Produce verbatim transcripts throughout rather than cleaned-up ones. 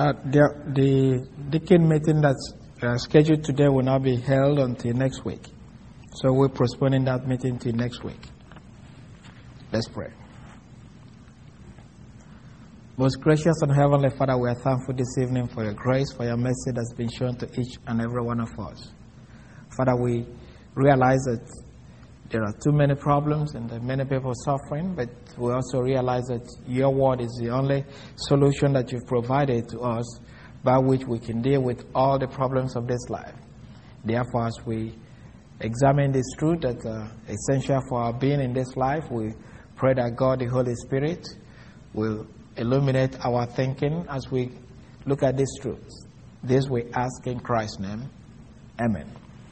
Uh, the, the deacon meeting that's uh, scheduled today will not be held until next week. So we're postponing that meeting till next week. Let's pray. Most gracious and heavenly Father, we are thankful this evening for your grace, for your mercy that's been shown to each and every one of us. Father, we realize that there are too many problems and there are many people suffering, but we also realize that your word is the only solution that you've provided to us by which we can deal with all the problems of this life. Therefore, as we examine this truth that are essential for our being in this life, we pray that God, the Holy Spirit, will illuminate our thinking as we look at these truths. This we ask in Christ's name. Amen.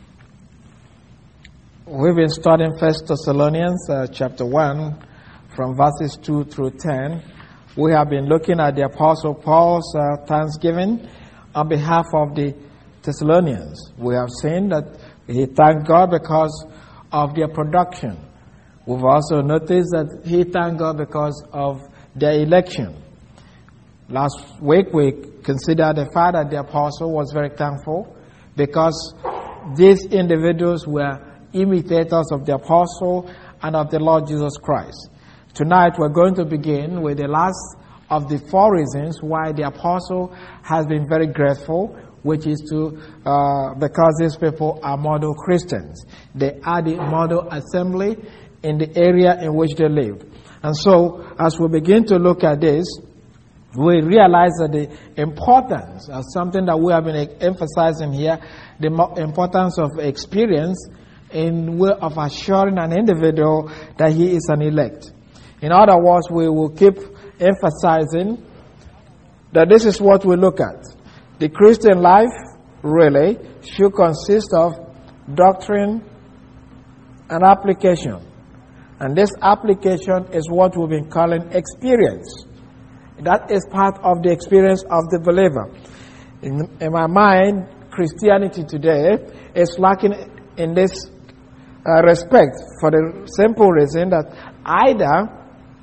We've been studying First Thessalonians uh, chapter one from verses two through ten. We have been looking at the Apostle Paul's uh, thanksgiving on behalf of the Thessalonians. We have seen that he thanked God because of their production. We've also noticed that he thanked God because of their election. Last week we considered the fact that the apostle was very thankful because these individuals were imitators of the apostle and of the Lord Jesus Christ. Tonight we're going to begin with the last of the four reasons why the apostle has been very grateful, which is to uh, because these people are model Christians. They are the model assembly in the area in which they live. And so, as we begin to look at this, we realize that the importance of something that we have been emphasizing here, the importance of experience in way of assuring an individual that he is an elect. In other words, we will keep emphasizing that this is what we look at. The Christian life really should consist of doctrine and application. And this application is what we've been calling experience. That is part of the experience of the believer. In, in my mind, Christianity today is lacking in this uh, respect for the simple reason that either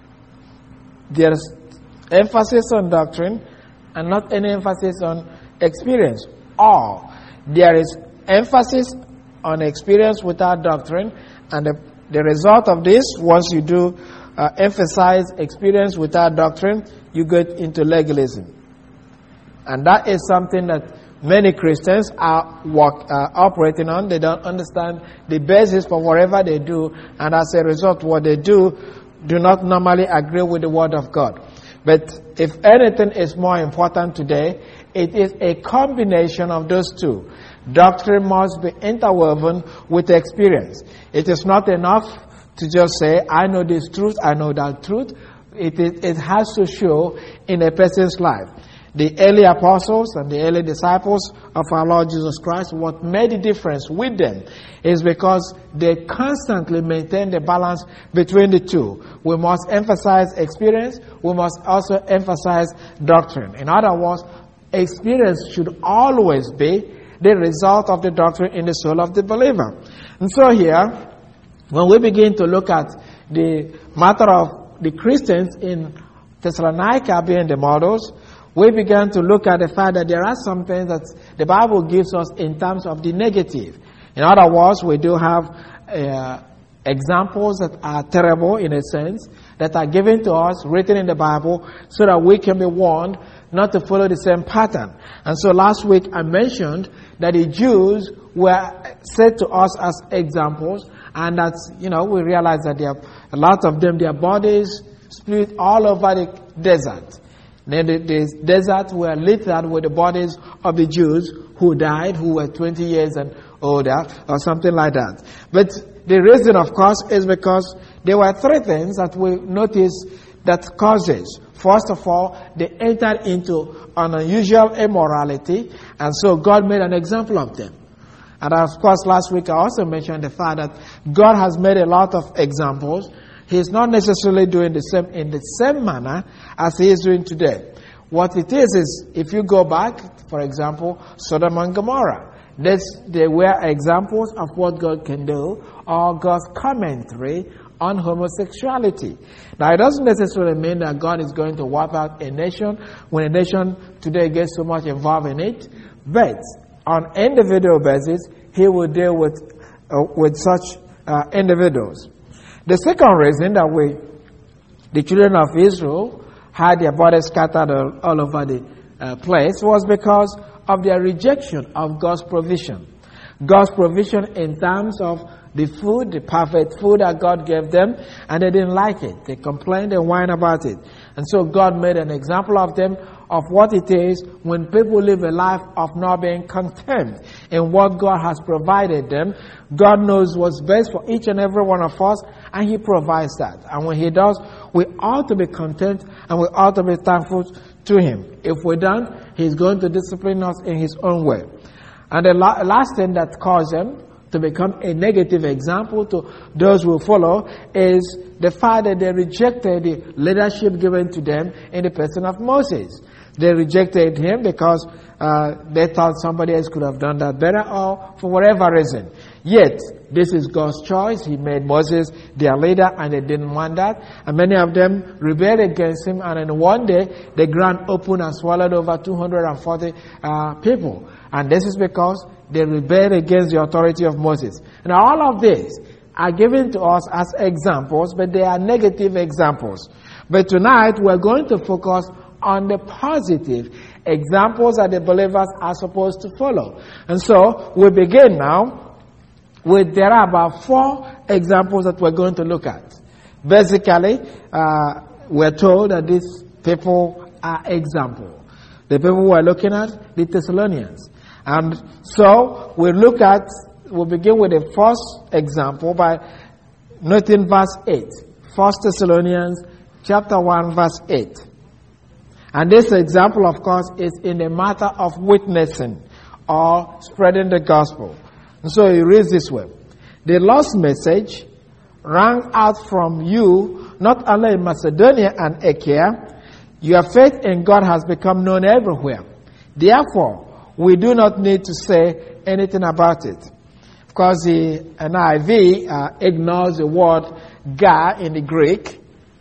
there's emphasis on doctrine and not any emphasis on experience, or there is emphasis on experience without doctrine, and the The result of this, once you do uh, emphasize experience without doctrine, you get into legalism. And that is something that many Christians are work, uh, operating on. They don't understand the basis for whatever they do, and as a result, what they do do not normally agree with the Word of God. But if anything is more important today, it is a combination of those two. Doctrine must be interwoven with experience. It is not enough to just say, I know this truth, I know that truth. It, it, it has to show in a person's life. The early apostles and the early disciples of our Lord Jesus Christ, what made the difference with them is because they constantly maintain the balance between the two. We must emphasize experience. We must also emphasize doctrine. In other words, experience should always be the result of the doctrine in the soul of the believer. And so here, when we begin to look at the matter of the Christians in Thessalonica being the models, we began to look at the fact that there are some things that the Bible gives us in terms of the negative. In other words, we do have uh, examples that are terrible in a sense, that are given to us, written in the Bible, so that we can be warned not to follow the same pattern. And so last week I mentioned that the Jews were set to us as examples, and that, you know, we realize that there are a lot of them, their bodies split all over the desert. Then the, the desert were littered with the bodies of the Jews who died, who were twenty years and older, or something like that. But the reason, of course, is because there were three things that we noticed that causes. First of all, they entered into an unusual immorality, and so God made an example of them. And of course, last week I also mentioned the fact that God has made a lot of examples. He's not necessarily doing the same in the same manner as He is doing today. What it is is, if you go back, for example, Sodom and Gomorrah, this, they were examples of what God can do, or God's commentary on homosexuality. Now, it doesn't necessarily mean that God is going to wipe out a nation when a nation today gets so much involved in it, but on individual basis, He will deal with uh, with such uh, individuals. The second reason that we, the children of Israel, had their bodies scattered all, all over the uh, place was because of their rejection of God's provision. God's provision in terms of the food, the perfect food that God gave them, and they didn't like it. They complained and whined about it. And so God made an example of them of what it is when people live a life of not being content in what God has provided them. God knows what's best for each and every one of us, and He provides that. And when He does, we ought to be content and we ought to be thankful to Him. If we don't, He's going to discipline us in His own way. And the la- last thing that caused them to become a negative example to those who follow is the fact that they rejected the leadership given to them in the person of Moses. They rejected him because uh, they thought somebody else could have done that better, or for whatever reason. Yet, this is God's choice. He made Moses their leader, and they didn't want that. And many of them rebelled against him, and in one day, the ground opened and swallowed over two hundred forty uh, people. And this is because they rebelled against the authority of Moses. And all of these are given to us as examples, but they are negative examples. But tonight, we're going to focus on the positive examples that the believers are supposed to follow. And so, we begin now with, there are about four examples that we're going to look at. Basically, uh, we're told that these people are examples. The people we're looking at, the Thessalonians. And so, we look at, we'll begin with the first example by noting verse eight. First Thessalonians chapter one, verse eight. And this example, of course, is in the matter of witnessing or spreading the gospel. And so he reads this way. The lost message rang out from you, not only in Macedonia and Achaia. Your faith in God has become known everywhere. Therefore, we do not need to say anything about it. Of course, the N I V uh, ignores the word ga in the Greek.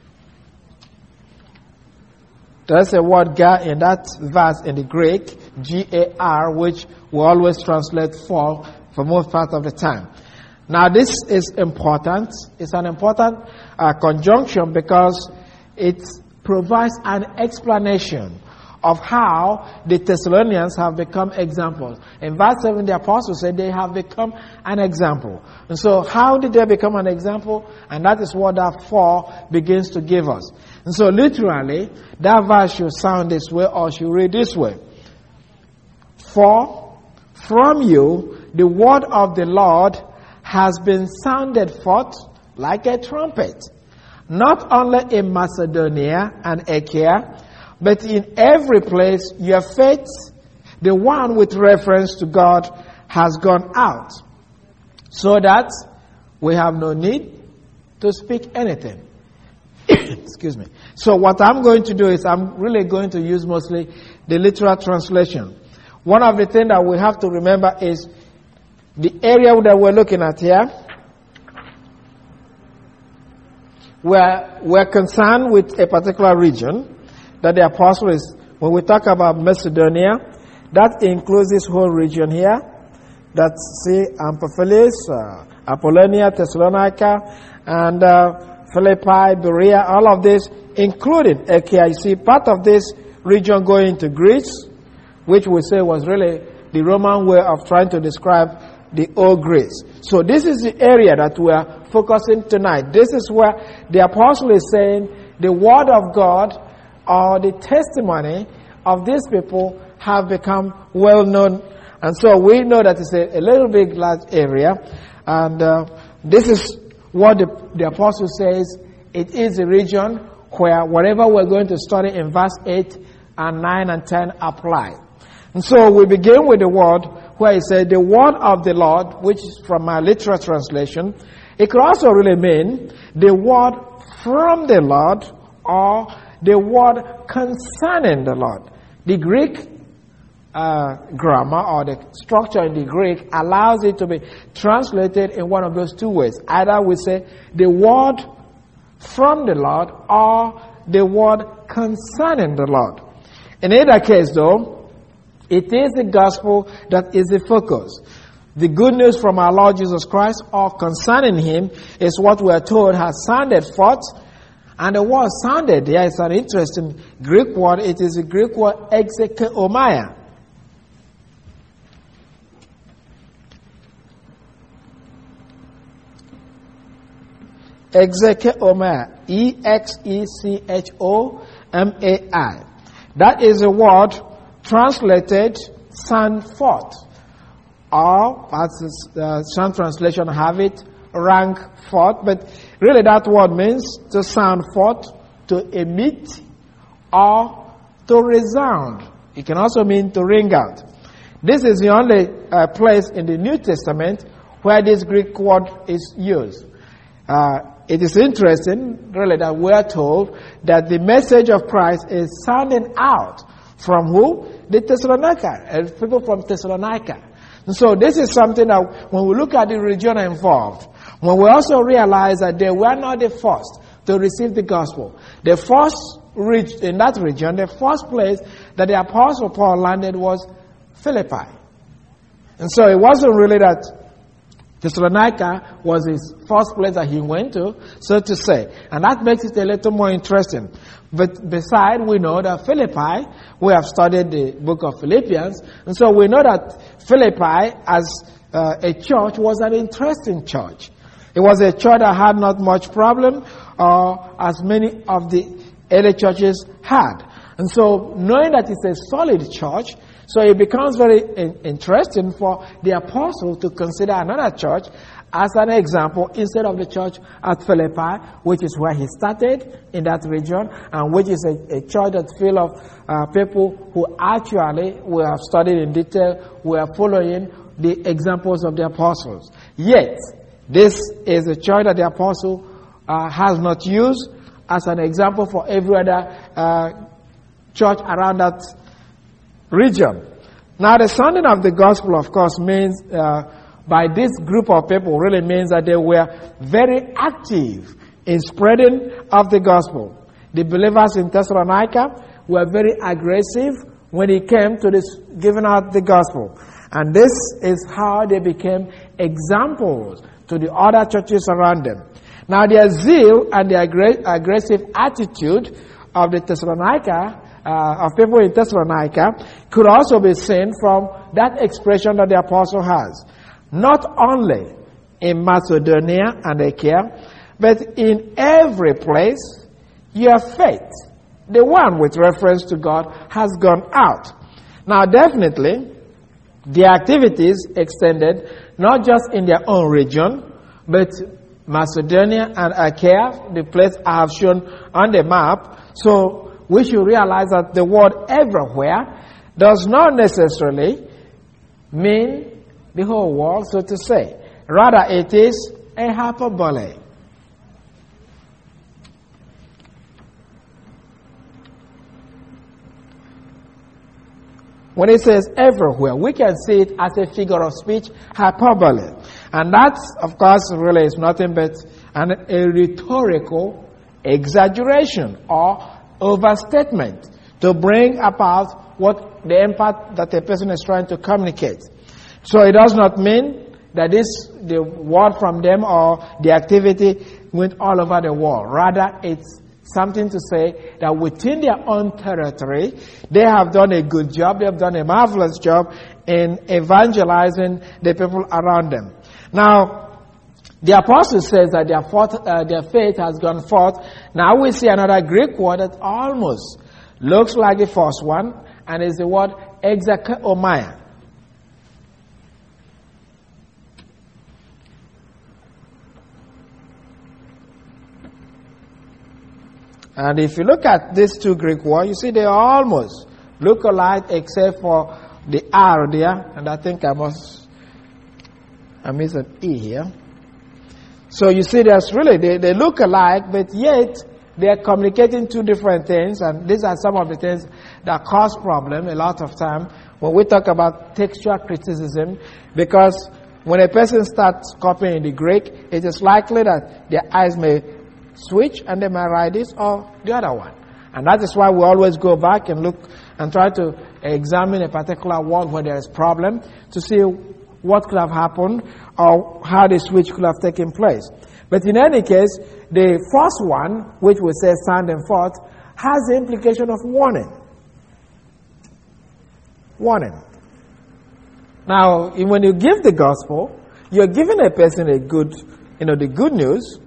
There's a word gar in that verse in the Greek, G A R, which we always translate for, for most part of the time. Now this is important. It's an important uh, conjunction because it provides an explanation of how the Thessalonians have become examples. In verse seven, the apostle said they have become an example. And so how did they become an example? And that is what that four begins to give us. And so literally, that verse should sound this way or should read this way. For from you, the word of the Lord has been sounded forth like a trumpet, not only in Macedonia and Achaia, but in every place your faith, the one with reference to God, has gone out, so that we have no need to speak anything. Excuse me. So what I'm going to do is I'm really going to use mostly the literal translation. One of the things that we have to remember is the area that we're looking at here. We're, we're concerned with a particular region that the apostle is, when we talk about Macedonia, that includes this whole region here. That's, see, Amphipolis, uh, Apollonia, Thessalonica, and uh, Philippi, Berea, all of this, including Achaia. You see, part of this region going to Greece, which we say was really the Roman way of trying to describe the old Greece. So this is the area that we are focusing tonight. This is where the apostle is saying the word of God or the testimony of these people have become well known. And so we know that it's a, a little bit large area. And uh, this is what the, the apostle says. It is a region where whatever we're going to study in verse eight and nine and ten apply. And so we begin with the word where it says the word of the Lord, which is from my literal translation. It could also really mean the word from the Lord or the word concerning the Lord. The Greek uh, grammar or the structure in the Greek allows it to be translated in one of those two ways. Either we say the word from the Lord or the word concerning the Lord. In either case, though, it is the gospel that is the focus. The good news from our Lord Jesus Christ or concerning him is what we are told has sounded forth. And the word sounded there is an interesting Greek word. It is the Greek word exekeomai. Exekeomai. E X E C H O M A I. That is a word translated sound forth. Or, as uh, some translation have it, rank forth. But really that word means to sound forth, to emit, or to resound. It can also mean to ring out. This is the only uh, place in the New Testament where this Greek word is used. Uh, it is interesting, really, that we are told that the message of Christ is sounding out from who? The Thessalonica, and people from Thessalonica. And so this is something that when we look at the region involved, when we also realize that they were not the first to receive the gospel. The first reach in that region, the first place that the Apostle Paul landed was Philippi. And so it wasn't really that Thessalonica was his first place that he went to, so to say. And that makes it a little more interesting. But besides, we know that Philippi, we have studied the book of Philippians, and so we know that Philippi as uh, a church was an interesting church. It was a church that had not much problem, uh, as many of the early churches had. And so knowing that it's a solid church, so it becomes very in- interesting for the apostle to consider another church as an example instead of the church at Philippi, which is where he started in that region, and which is a, a church that's full of uh, people who actually we have studied in detail, we are following the examples of the apostles. Yet, this is a church that the apostle uh, has not used as an example for every other uh, church around that region. Now, the sounding of the gospel, of course, means uh, by this group of people really means that they were very active in spreading of the gospel. The believers in Thessalonica were very aggressive when it came to this giving out the gospel. And this is how they became examples to the other churches around them. Now, their zeal and their aggressive attitude of the Thessalonica Uh, of people in Thessalonica could also be seen from that expression that the apostle has. Not only in Macedonia and Achaia, but in every place your faith, the one with reference to God, has gone out. Now definitely, the activities extended not just in their own region, but Macedonia and Achaia, the place I have shown on the map. So we should realize that the word everywhere does not necessarily mean the whole world, so to say. Rather, it is a hyperbole. When it says everywhere, we can see it as a figure of speech, hyperbole. And that, of course, really is nothing but an, a rhetorical exaggeration or overstatement to bring about what the impact that a person is trying to communicate. So it does not mean that this the word from them or the activity went all over the world. Rather, it's something to say that within their own territory, they have done a good job, they have done a marvelous job in evangelizing the people around them. Now, the apostle says that their, forth, uh, their faith has gone forth. Now we see another Greek word that almost looks like the first one, and is the word exekeomai. And if you look at these two Greek words, you see they almost look alike except for the R there, and I think I must, I missed an E here. So you see, there's really, they, they look alike, but yet they are communicating two different things, and these are some of the things that cause problem a lot of time when we talk about textual criticism, because when a person starts copying the Greek, it is likely that their eyes may switch and they might write this or the other one. And that is why we always go back and look and try to examine a particular word where there is problem to see what could have happened or how the switch could have taken place. But in any case, the first one, which we say sounding forth, has the implication of warning. Warning. Now, when you give the gospel, you're giving a person a good, you know, the good news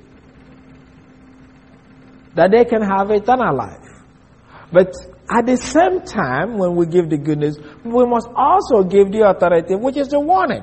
that they can have eternal life. But at the same time, when we give the good news, we must also give the alternative, which is the warning.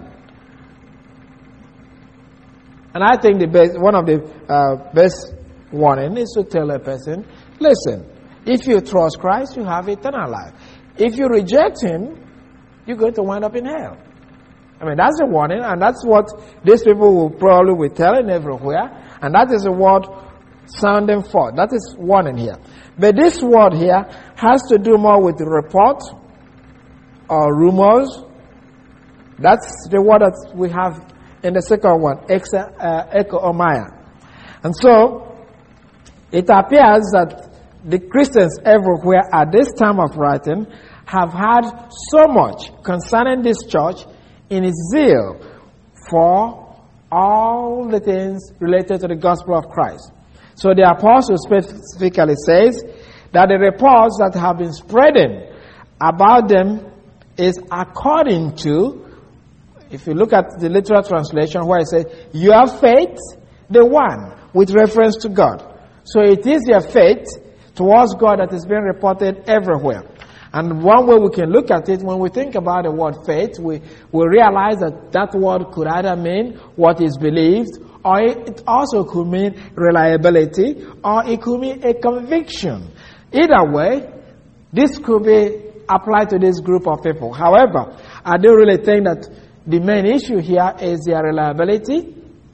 And I think the best, one of the uh, best warning is to tell a person, listen, if you trust Christ, you have eternal life. If you reject Him, you're going to wind up in hell. I mean, that's the warning, and that's what these people will probably be telling everywhere, and that is the word sounding forth. That is warning here. But this word here has to do more with the report or rumors. That's the word that we have in the second one, echo-omaya. And so, it appears that the Christians everywhere at this time of writing have had so much concerning this church in its zeal for all the things related to the gospel of Christ. So the apostle specifically says that the reports that have been spreading about them is according to, if you look at the literal translation where it says, your faith, the one, with reference to God. So it is your faith towards God that is being reported everywhere. And one way we can look at it, when we think about the word faith, we, we realize that that word could either mean what is believed, or it also could mean reliability, or it could mean a conviction. Either way, this could be applied to this group of people. However, I don't really think that the main issue here is their reliability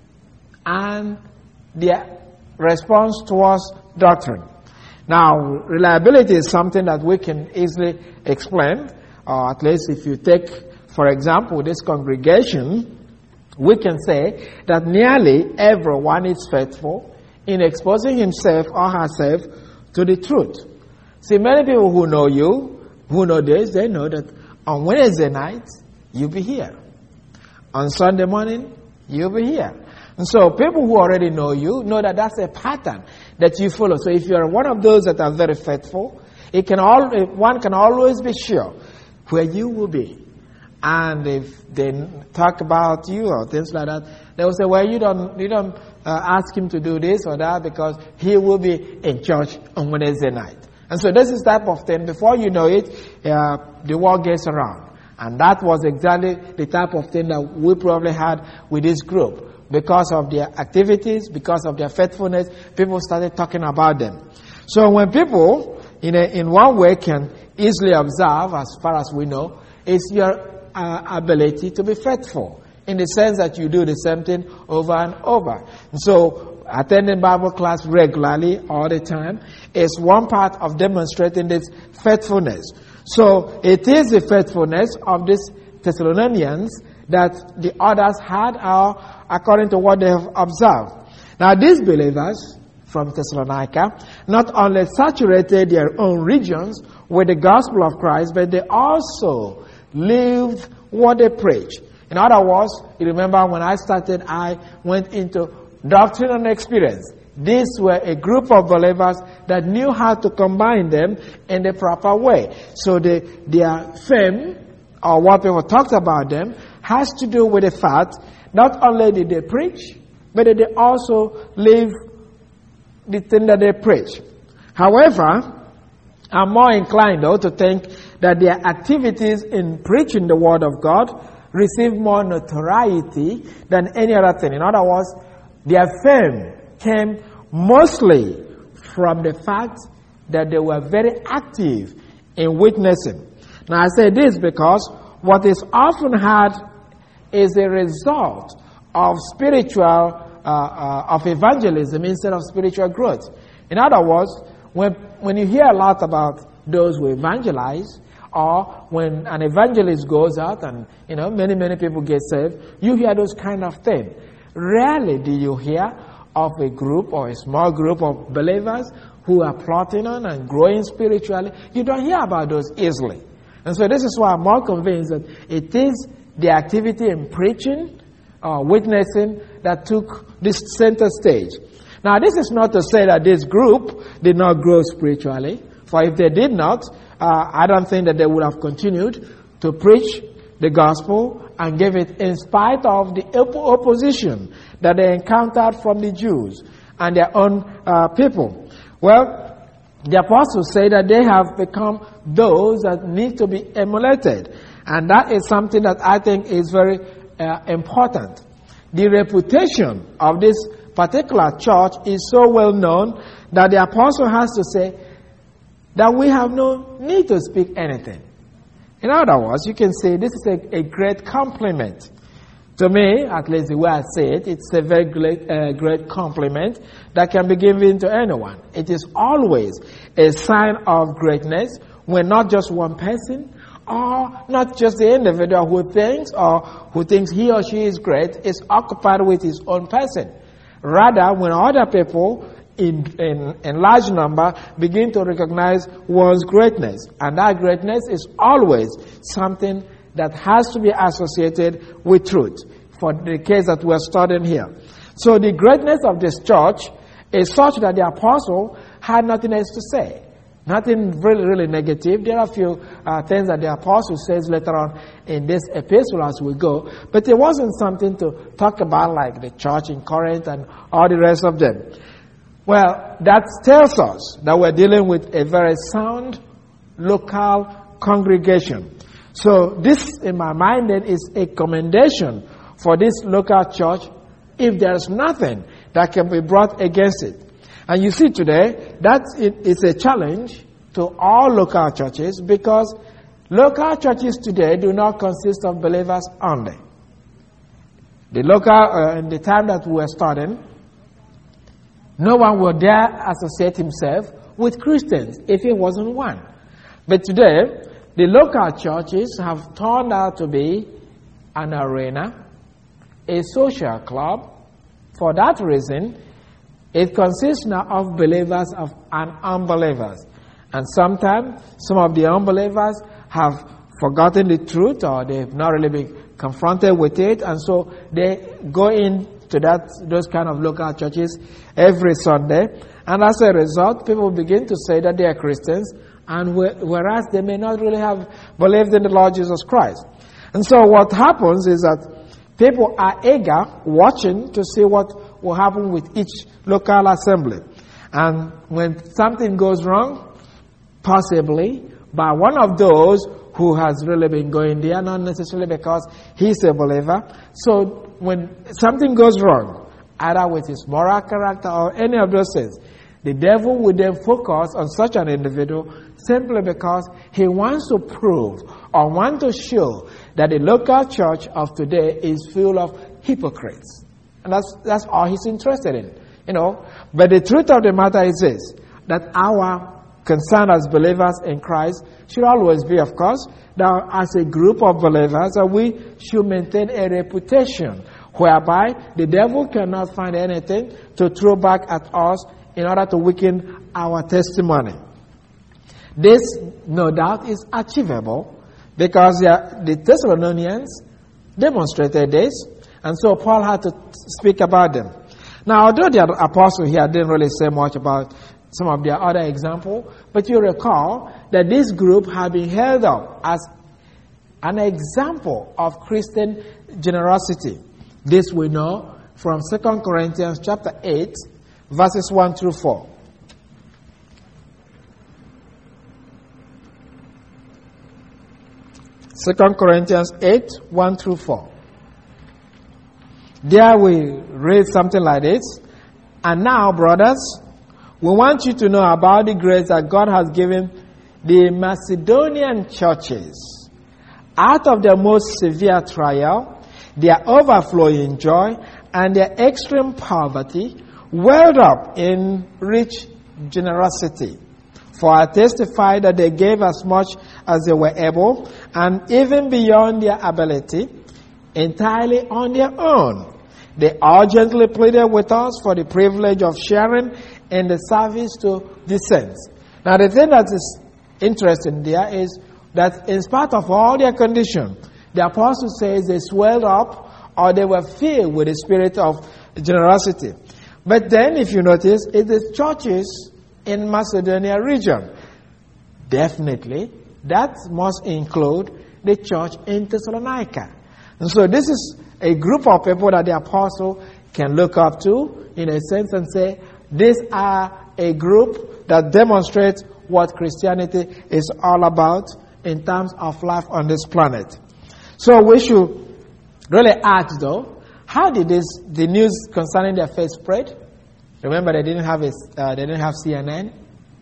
and their response towards doctrine. Now, reliability is something that we can easily explain, or at least if you take, for example, this congregation, we can say that nearly everyone is faithful in exposing himself or herself to the truth. See, many people who know you, who know this, they know that on Wednesday night, you'll be here. On Sunday morning, you'll be here. And so people who already know you know that that's a pattern that you follow. So if you're one of those that are very faithful, it can all, one can always be sure where you will be. And if they talk about you or things like that, they will say, well, you don't you don't uh, ask him to do this or that because he will be in church on Wednesday night. And so this is type of thing. Before you know it, uh, the word gets around. And that was exactly the type of thing that we probably had with this group. Because of their activities, because of their faithfulness, people started talking about them. So when people, in a, in one way, can easily observe, as far as we know, is your uh, ability to be faithful, in the sense that you do the same thing over and over. And so attending Bible class regularly all the time is one part of demonstrating this faithfulness. So it is the faithfulness of these Thessalonians that the others had, uh, according to what they have observed. Now these believers from Thessalonica not only saturated their own regions with the gospel of Christ, but they also lived what they preached. In other words, you remember when I started, I went into doctrine and experience. These were a group of believers that knew how to combine them in the proper way. So the, their fame, or what people talked about them, has to do with the fact not only did they preach, but that they also live the thing that they preach. However, I'm more inclined, though, to think that their activities in preaching the Word of God received more notoriety than any other thing. In other words, their fame came mostly from the fact that they were very active in witnessing. Now, I say this because what is often had is a result of spiritual, uh, uh, of evangelism instead of spiritual growth. In other words, when, when you hear a lot about those who evangelize, or when an evangelist goes out and, you know, many, many people get saved, you hear those kind of things. Rarely do you hear of a group or a small group of believers who are plotting on and growing spiritually, you don't hear about those easily. And so this is why I'm more convinced that it is the activity in preaching or witnessing that took this center stage. Now, this is not to say that this group did not grow spiritually, for if they did not, uh, I don't think that they would have continued to preach the gospel and give it in spite of the op- opposition that they encountered from the Jews and their own uh, people. Well, the apostles say that they have become those that need to be emulated. And that is something that I think is very uh, important. The reputation of this particular church is so well known that the apostle has to say that we have no need to speak anything. In other words, you can say this is a, a great compliment. To me, at least the way I say it, it's a very great, uh, great compliment that can be given to anyone. It is always a sign of greatness when not just one person or not just the individual who thinks or who thinks he or she is great is occupied with his own person. Rather, when other people in, in, in large number begin to recognize one's greatness. And that greatness is always something that has to be associated with truth, for the case that we're studying here. So the greatness of this church is such that the apostle had nothing else to say. Nothing really, really negative. There are a few uh, things that the apostle says later on in this epistle as we go. But it wasn't something to talk about like the church in Corinth and all the rest of them. Well, that tells us that we're dealing with a very sound local congregation. So this, in my mind, then, is a commendation for this local church if there's nothing that can be brought against it. And you see today, that is a challenge to all local churches because local churches today do not consist of believers only. The local, uh, in the time that we were studying, no one would dare associate himself with Christians if he wasn't one. But today, the local churches have turned out to be an arena, a social club. For that reason, it consists now of believers of and unbelievers. And sometimes some of the unbelievers have forgotten the truth or they've not really been confronted with it. And so they go into that those kind of local churches every Sunday. And as a result, people begin to say that they are Christians, and whereas they may not really have believed in the Lord Jesus Christ. And so what happens is that people are eager, watching to see what will happen with each local assembly. And when something goes wrong, possibly by one of those who has really been going there, not necessarily because he's a believer. So when something goes wrong, either with his moral character or any of those things, the devil will then focus on such an individual simply because he wants to prove or want to show that the local church of today is full of hypocrites. And that's that's all he's interested in, you know. But the truth of the matter is this, that our concern as believers in Christ should always be, of course, that as a group of believers, that we should maintain a reputation whereby the devil cannot find anything to throw back at us in order to weaken our testimony. This, no doubt, is achievable because the Thessalonians demonstrated this, and so Paul had to speak about them. Now, although the apostle here didn't really say much about some of their other examples, but you recall that this group had been held up as an example of Christian generosity. This we know from Second Corinthians chapter eight, verses one through four. Second Corinthians eight, one through four. There we read something like this. And now, brothers, we want you to know about the grace that God has given the Macedonian churches. Out of their most severe trial, their overflowing joy, and their extreme poverty, welled up in rich generosity. For I testify that they gave as much as they were able, and even beyond their ability, entirely on their own. They urgently pleaded with us for the privilege of sharing in the service to the saints. Now, the thing that is interesting there is that in spite of all their condition, the apostle says they swelled up or they were filled with the spirit of generosity. But then, if you notice, it is churches in Macedonia region. Definitely, that must include the church in Thessalonica. And so this is a group of people that the apostle can look up to, in a sense, and say, these are a group that demonstrates what Christianity is all about in terms of life on this planet. So we should really ask, though, how did this the news concerning their faith spread? Remember, they didn't have a, uh, they didn't have C N N,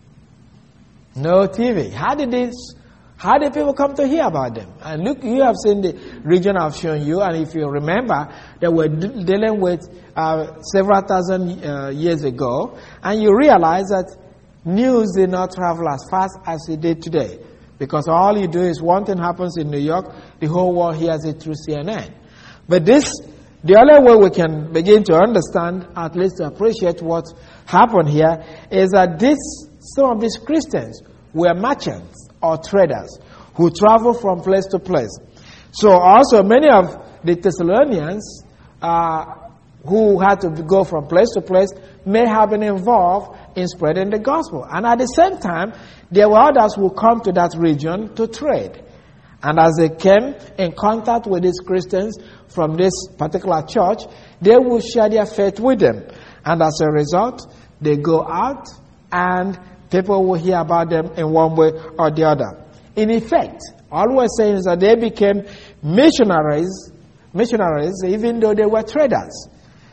no T V. How did this? How did people come to hear about them? And look, you have seen the region I've shown you, and if you remember, they were d- dealing with uh, several thousand uh, years ago, and you realize that news did not travel as fast as it did today, because all you do is one thing happens in New York, the whole world hears it through C N N. But this, the only way we can begin to understand, at least to appreciate what happened here, is that this, some of these Christians were merchants or traders who travel from place to place. So also many of the Thessalonians uh, who had to go from place to place may have been involved in spreading the gospel. And at the same time, there were others who come to that region to trade. And as they came in contact with these Christians from this particular church, they will share their faith with them. And as a result, they go out and people will hear about them in one way or the other. In effect, all we're saying is that they became missionaries, missionaries even though they were traders.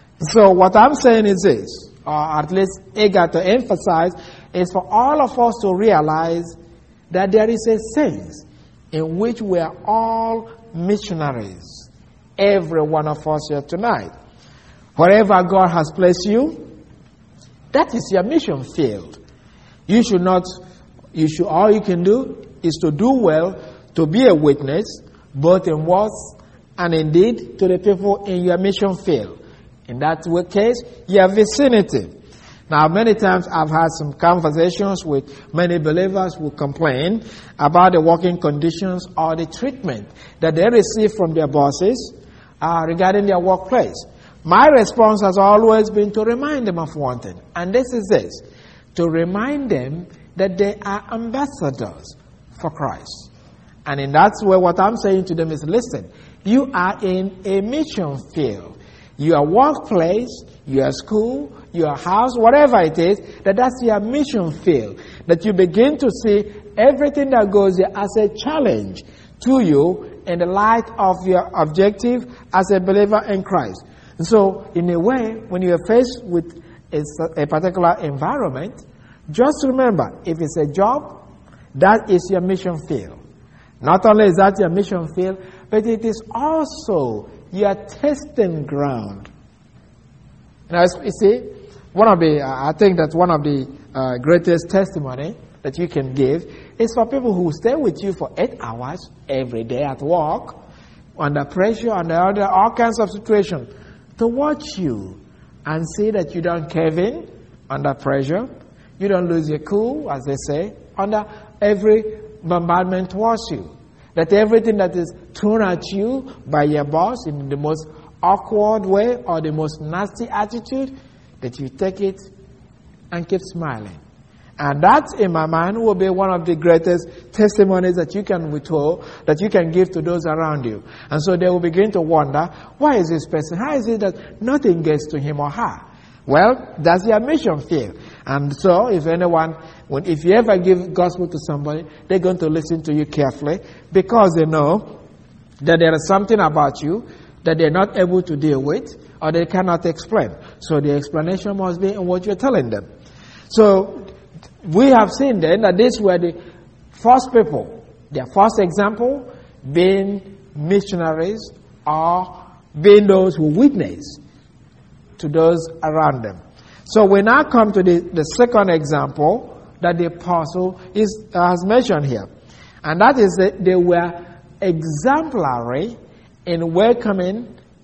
So what I'm saying is this, or at least eager to emphasize, is for all of us to realize that there is a sense in which we are all missionaries. Every one of us here tonight. Wherever God has placed you, that is your mission field. You should not, you should, all you can do is to do well, to be a witness, both in words and in deed, to the people in your mission field. In that case, your vicinity. Now, many times I've had some conversations with many believers who complain about the working conditions or the treatment that they receive from their bosses uh, regarding their workplace. My response has always been to remind them of one thing, and this is this, to remind them that they are ambassadors for Christ. And in that way, what I'm saying to them is, listen, you are in a mission field. Your workplace, your school, your house, whatever it is, that that's your mission field. That you begin to see everything that goes there as a challenge to you in the light of your objective as a believer in Christ. And so, in a way, when you are faced with a, a particular environment, just remember, if it's a job, that is your mission field. Not only is that your mission field, but it is also your testing ground. Now, you see, one of the, uh, I think that one of the uh, greatest testimony that you can give is for people who stay with you for eight hours every day at work, under pressure, under other, all kinds of situations, to watch you and see that you don't cave in under pressure, you don't lose your cool, as they say, under every bombardment towards you. That everything that is thrown at you by your boss in the most awkward way or the most nasty attitude, that you take it and keep smiling. And that, in my mind, will be one of the greatest testimonies that you can withhold, that you can give to those around you. And so they will begin to wonder, why is this person, how is it that nothing gets to him or her? Well, that's your mission field. And so, if anyone, when, if you ever give gospel to somebody, they're going to listen to you carefully because they know that there is something about you that they're not able to deal with or they cannot explain. So the explanation must be in what you're telling them. So, we have seen then that these were the first people, their first example being missionaries or being those who witness to those around them. So we now come to the, the second example that the apostle is, uh, has mentioned here. And that is that they were exemplary in welcoming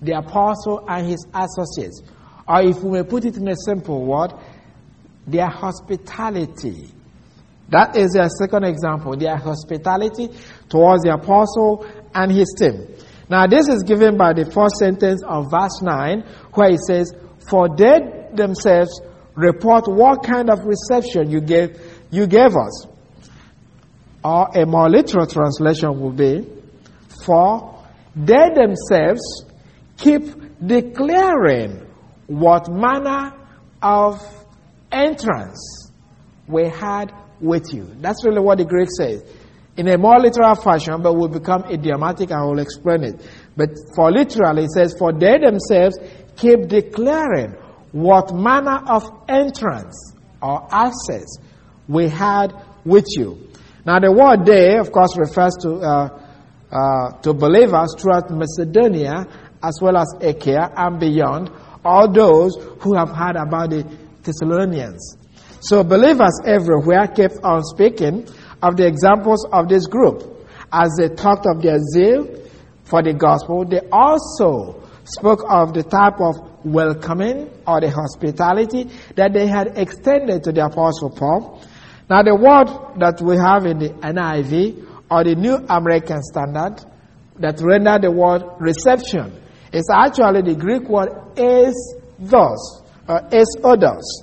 the apostle and his associates. Or if we may put it in a simple word, their hospitality. That is their second example, their hospitality towards the apostle and his team. Now this is given by the first sentence of verse nine, where it says, for they themselves report what kind of reception you gave, you gave us. Or a more literal translation will be, for they themselves keep declaring what manner of entrance we had with you. That's really what the Greek says. In a more literal fashion, but will become idiomatic, I will explain it. But for literally, it says, for they themselves keep declaring what manner of entrance or access we had with you. Now the word they, of course, refers to uh, uh, to believers throughout Macedonia, as well as Achaia and beyond, all those who have heard about the Thessalonians. So believers everywhere kept on speaking of the examples of this group. As they talked of their zeal for the gospel, they also spoke of the type of welcoming or the hospitality that they had extended to the Apostle Paul. Now the word that we have in the N I V or the New American Standard that render the word reception is actually the Greek word is thus, or is others.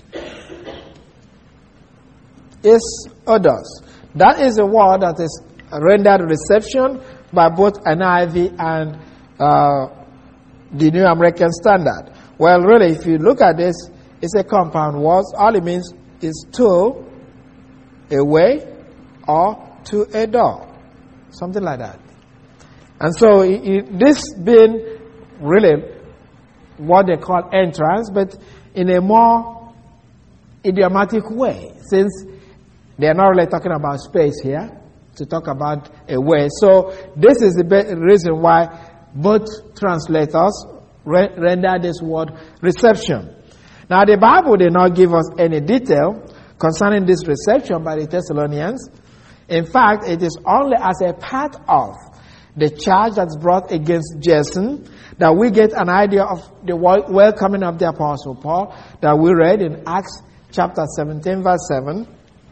Is others. That is a word that is rendered reception by both N I V and uh, the New American Standard. Well, really, if you look at this, it's a compound word. All it means is to a way or to a door. Something like that. And so it, it, this being really what they call entrance, but in a more idiomatic way, since they are not really talking about space here, to talk about a way. So this is the reason why both translators re- render this word reception. Now the Bible did not give us any detail concerning this reception by the Thessalonians. In fact, it is only as a part of the charge that's brought against Jason that we get an idea of the welcoming of the Apostle Paul that we read in Acts chapter seventeen, verse seven.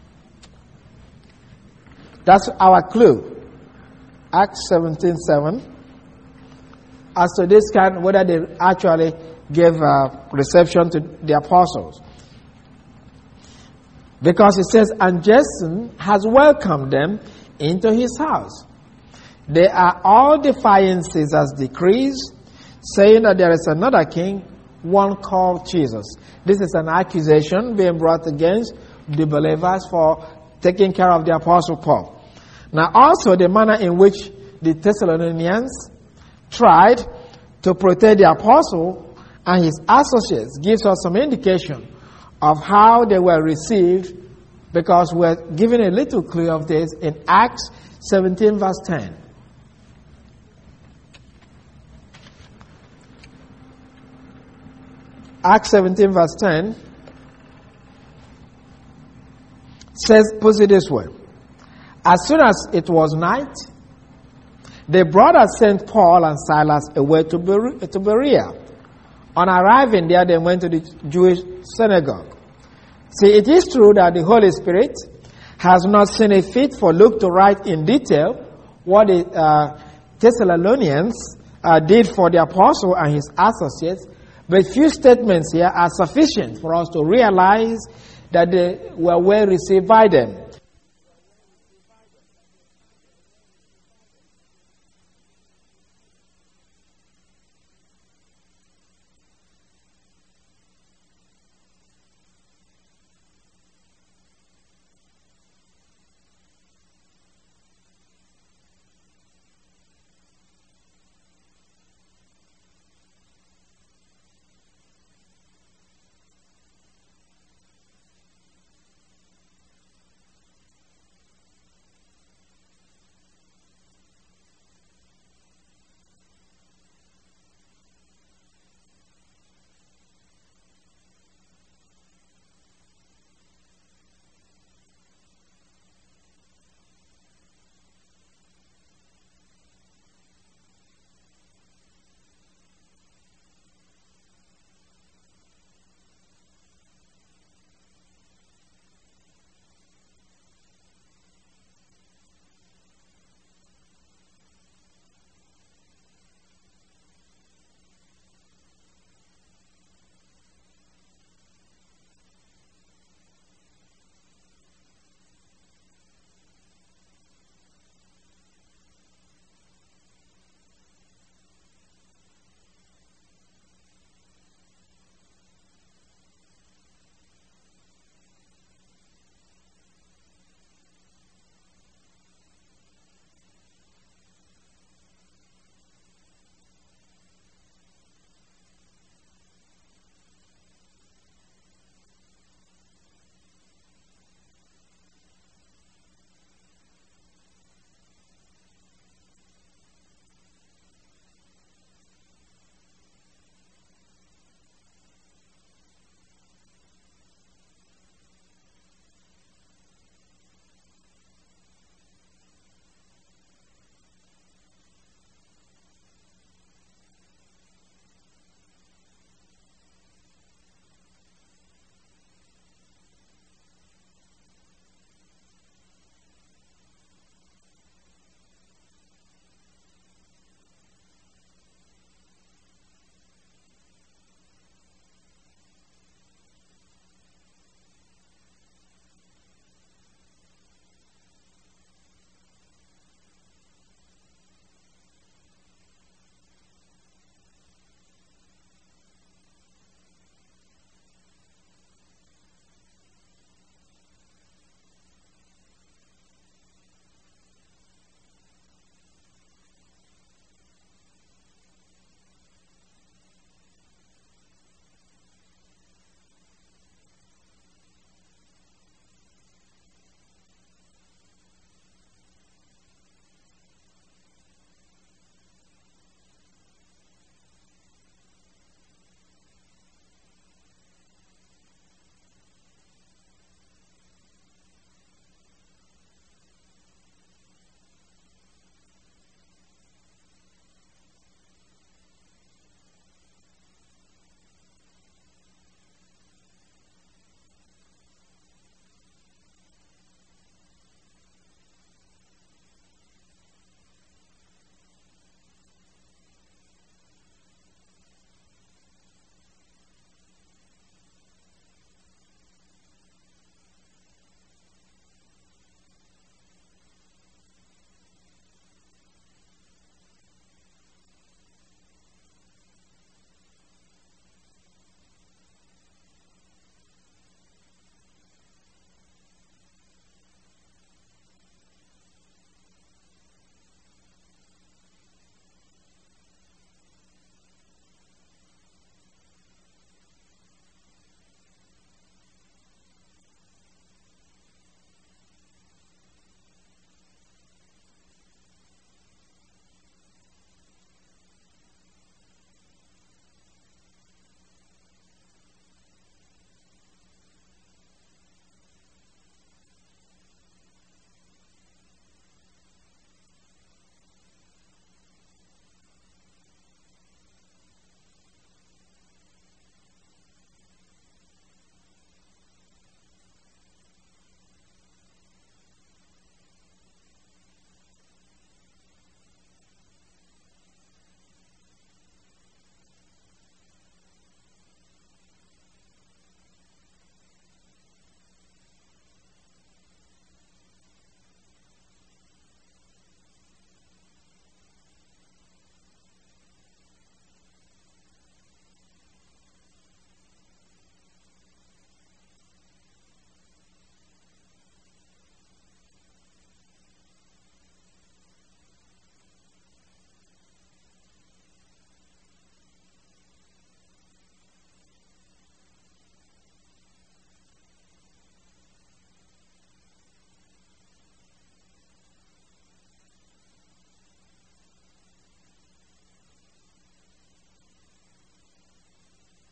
That's our clue. Acts seventeen, seven. As to this kind, whether they actually gave uh, reception to the apostles. Because it says, and Jason has welcomed them into his house. They are all defying Caesar's decrees, saying that there is another king, one called Jesus. This is an accusation being brought against the believers for taking care of the Apostle Paul. Now also the manner in which the Thessalonians tried to protect the apostle and his associates gives us some indication of how they were received, because we're given a little clue of this in Acts seventeen, verse ten. Acts seventeen, verse ten says, puts it this way. As soon as it was night, the brothers sent Paul and Silas away to Berea. On arriving there, they went to the Jewish synagogue. See, it is true that the Holy Spirit has not seen it fit for Luke to write in detail what the uh, Thessalonians uh, did for the apostle and his associates, but few statements here are sufficient for us to realize that they were well received by them.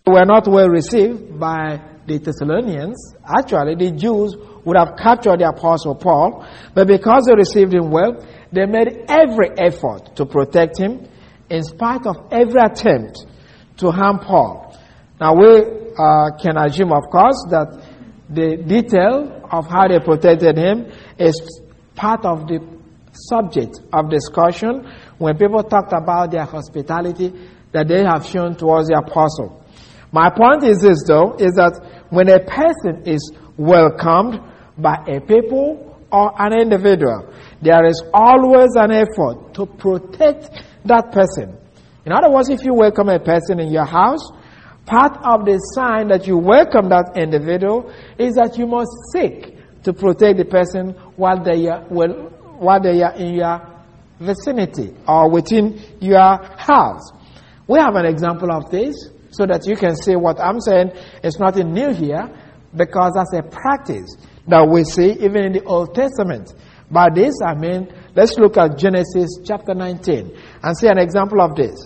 were not well received by the Thessalonians. Actually, the Jews would have captured the Apostle Paul, but because they received him well, they made every effort to protect him in spite of every attempt to harm Paul. Now, we uh, can assume, of course, that the detail of how they protected him is part of the subject of discussion when people talked about their hospitality that they have shown towards the apostle. My point is this, though, is that when a person is welcomed by a people or an individual, there is always an effort to protect that person. In other words, if you welcome a person in your house, part of the sign that you welcome that individual is that you must seek to protect the person while they are, well, while they are in your vicinity or within your house. We have an example of this so that you can see what I'm saying is nothing new here, because that's a practice that we see even in the Old Testament. By this, I mean, let's look at Genesis chapter nineteen and see an example of this.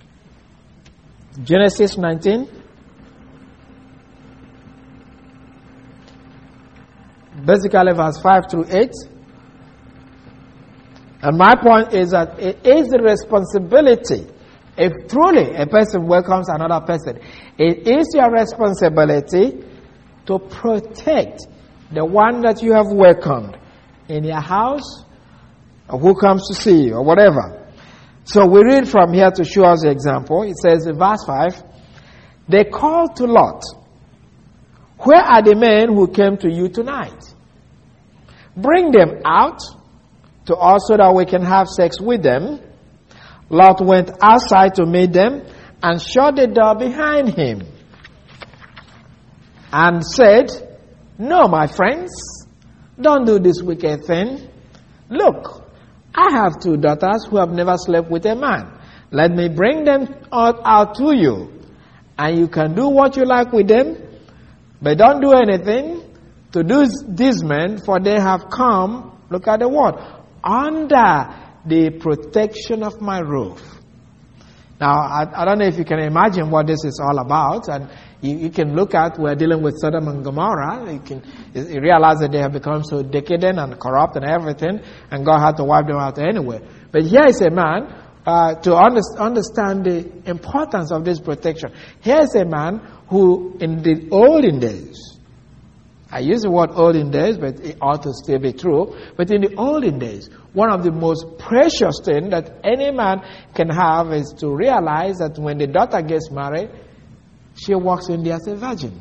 Genesis nineteen. Basically, verse five through eight. And my point is that it is the responsibility, if truly a person welcomes another person, it is your responsibility to protect the one that you have welcomed in your house, or who comes to see you, or whatever. So we read from here to show us the example. It says in verse five, they called to Lot, "Where are the men who came to you tonight? Bring them out to us so that we can have sex with them." Lot went outside to meet them and shut the door behind him and said, "No, my friends, don't do this wicked thing. Look, I have two daughters who have never slept with a man. Let me bring them out, out to you, and you can do what you like with them, but don't do anything to do these men, for they have come," look at the word, "under the protection of my roof." Now, I, I don't know if you can imagine what this is all about, and you, you can look at, we're dealing with Sodom and Gomorrah. You can you realize that they have become so decadent and corrupt and everything, and God had to wipe them out anyway. But here is a man, uh, to under, understand the importance of this protection. Here is a man who, in the olden days, I use the word olden days, but it ought to still be true. But in the olden days, one of the most precious things that any man can have is to realize that when the daughter gets married, she walks in there as a virgin.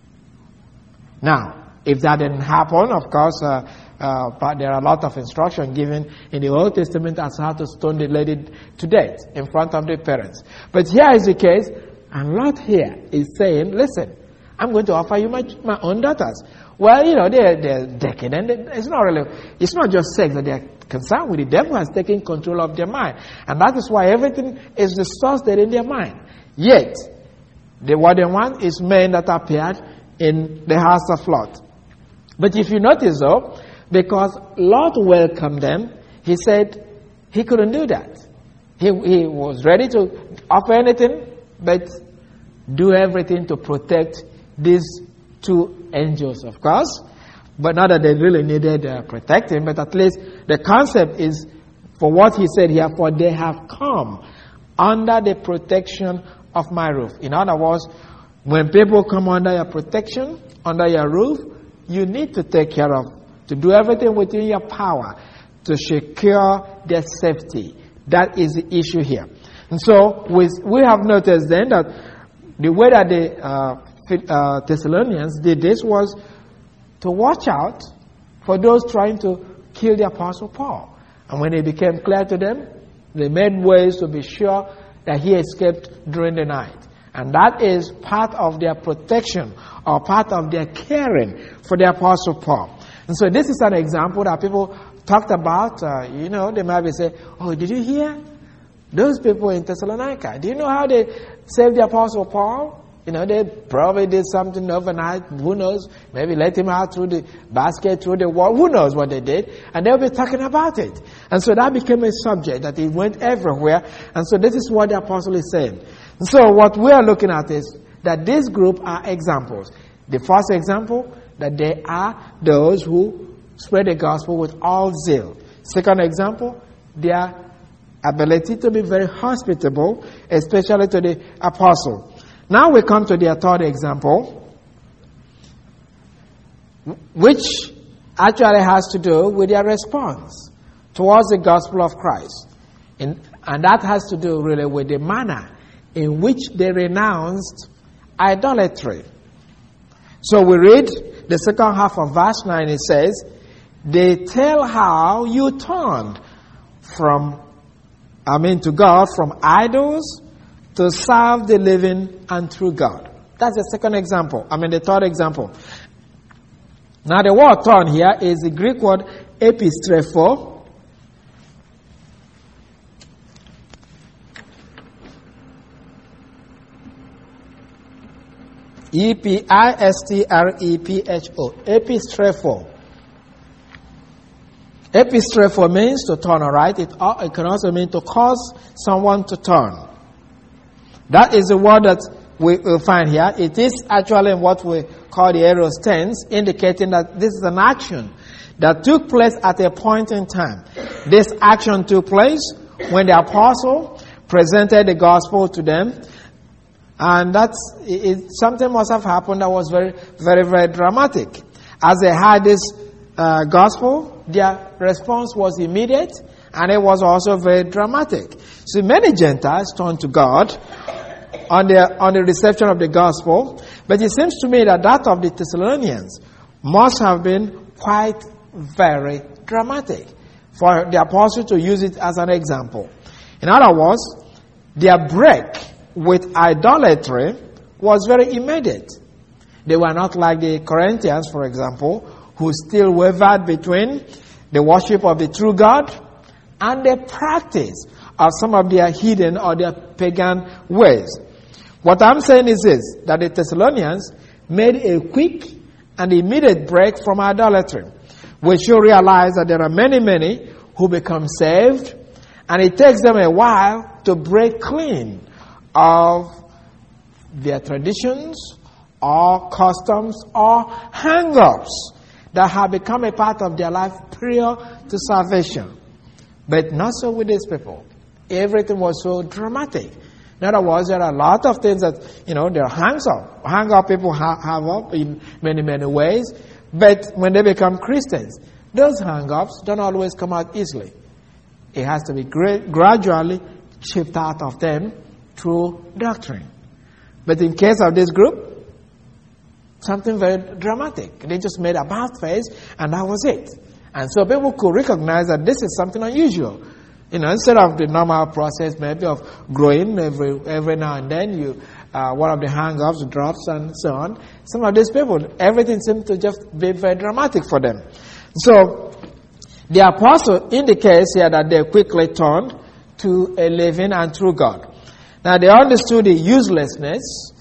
Now, if that didn't happen, of course, uh, uh, but there are a lot of instruction given in the Old Testament as how to stone the lady to death in front of the parents. But here is the case, and Lot here is saying, "Listen, I'm going to offer you my, my own daughters." Well, you know, they're, they're decadent. It's not really, it's not just sex that they're concerned with. The devil has taken control of their mind. And that is why everything is distorted in their mind. Yet, they, what they want is men that appeared in the house of Lot. But if you notice though, because Lot welcomed them, he said he couldn't do that. He, he was ready to offer anything, but do everything to protect these two angels, of course, but not that they really needed uh, protecting, but at least the concept is for what he said here, "For they have come under the protection of my roof." In other words, when people come under your protection, under your roof, you need to take care of, to do everything within your power to secure their safety. That is the issue here. And so we, we have noticed then that the way that the uh, Uh, Thessalonians did this was to watch out for those trying to kill the Apostle Paul. And when it became clear to them, they made ways to be sure that he escaped during the night. And that is part of their protection or part of their caring for the Apostle Paul. And so this is an example that people talked about. Uh, you know, they might be saying, "Oh, did you hear? Those people in Thessalonica, do you know how they saved the Apostle Paul? You know, they probably did something overnight. Who knows? Maybe let him out through the basket, through the wall. Who knows what they did? And they'll be talking about it. And so that became a subject that it went everywhere. And so this is what the apostle is saying. And so what we are looking at is that this group are examples. The first example, that they are those who spread the gospel with all zeal. Second example, their ability to be very hospitable, especially to the apostle. Now we come to their third example, which actually has to do with their response towards the gospel of Christ. And, and that has to do really with the manner in which they renounced idolatry. So we read the second half of verse nine. It says, they tell how you turned from, I mean, to God, from idols to serve the living and true God. That's the second example. I mean, the third example. Now, the word turn here is the Greek word epistrepho. E P I S T R E P H O. Epistrepho. Epistrepho means to turn, all right? It, it can also mean to cause someone to turn. That is the word that we will find here. It is actually what we call the aorist tense, indicating that this is an action that took place at a point in time. This action took place when the apostle presented the gospel to them. And that's, it, something must have happened that was very, very, very dramatic. As they had this uh, gospel, their response was immediate, and it was also very dramatic. So many Gentiles turned to God on the, on the reception of the gospel, but it seems to me that that of the Thessalonians must have been quite very dramatic for the apostle to use it as an example. In other words, their break with idolatry was very immediate. They were not like the Corinthians, for example, who still wavered between the worship of the true God and the practice of some of their hidden or their pagan ways. What I'm saying is this, that the Thessalonians made a quick and immediate break from idolatry, which you realize that there are many, many who become saved, and it takes them a while to break clean of their traditions or customs or hang-ups that have become a part of their life prior to salvation. But not so with these people. Everything was so dramatic. In other words, there are a lot of things that, you know, there are hang-up. Hang-up people ha- have up in many, many ways. But when they become Christians, those hang-ups don't always come out easily. It has to be gra- gradually chipped out of them through doctrine. But in case of this group, something very dramatic. They just made a about face, and that was it. And so people could recognize that this is something unusual. You know, instead of the normal process maybe of growing every every now and then, you uh, one of the hang-ups drops and so on. Some of these people, everything seems to just be very dramatic for them. So the apostle indicates here that they quickly turned to a living and true God. Now, they understood the uselessness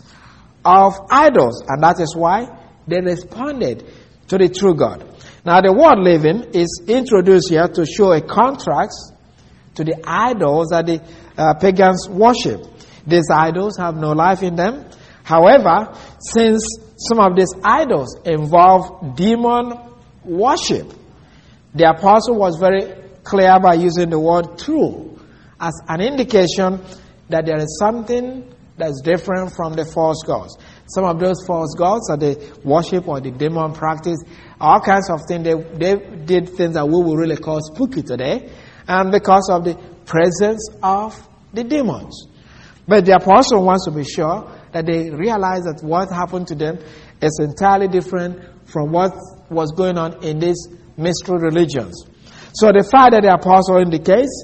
of idols, and that is why they responded to the true God. Now, the word living is introduced here to show a contrast to the idols that the uh, pagans worship. These idols have no life in them. However, since some of these idols involve demon worship, the apostle was very clear by using the word true as an indication that there is something that's different from the false gods. Some of those false gods that they worship or the demon practice, all kinds of things. They, they did things that we would really call spooky today, and because of the presence of the demons. But the apostle wants to be sure that they realize that what happened to them is entirely different from what was going on in these mystery religions. So the fact that the apostle indicates